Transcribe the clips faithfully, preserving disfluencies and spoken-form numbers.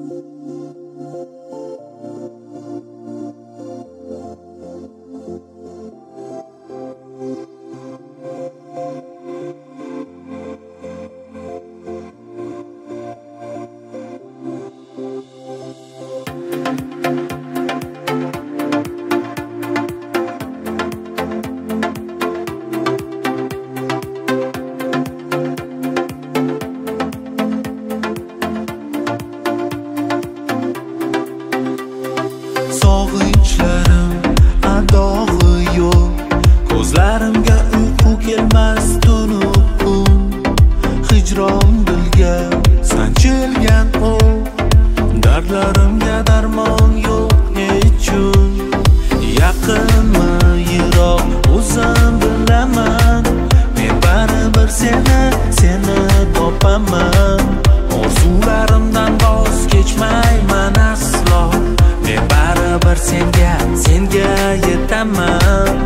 Sog'inchlarim adog'i yo'q, ko'zlarimga uyqu kelmas tunu kun. Hijron dilga sanchilgan o'q, dardlarimga darmon yo'q nechun. Yaqinmi yiroq o'zim bilaman, men baribir seni seni topaman. Orzularimdan voz kechmayman aslo, men baribir senga senga yetaman.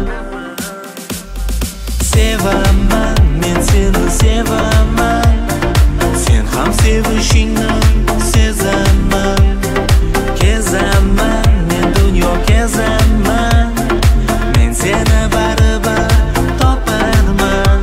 Sevaman, men seni sevaman, sen ham sevishingni sezaman. Kezaman, men dunyo kezaman, men seni baribir toparman.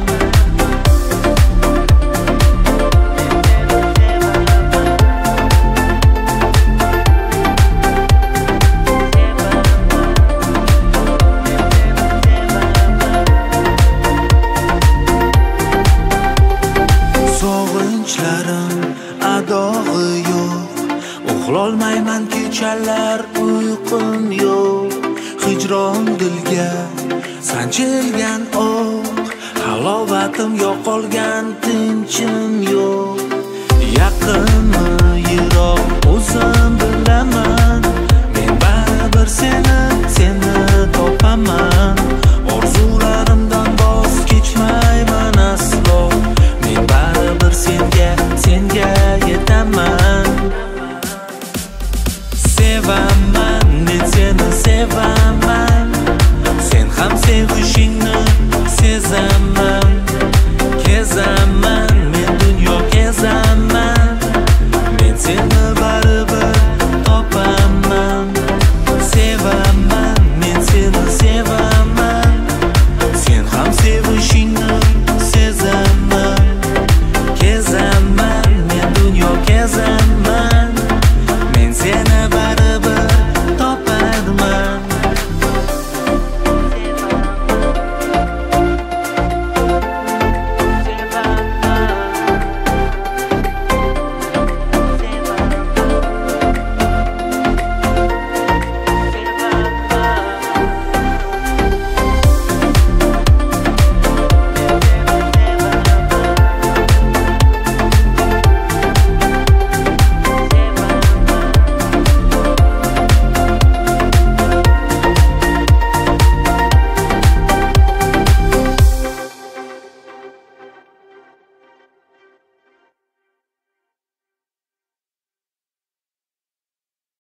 Sog'inchlarim adog'i yo'q, uxlolmayman kechalar uyqum yo'q. Hijron dilga sanchilgan o'q, halovatim yo'qolgan tinchim yo'q. Yaqinmi yiroq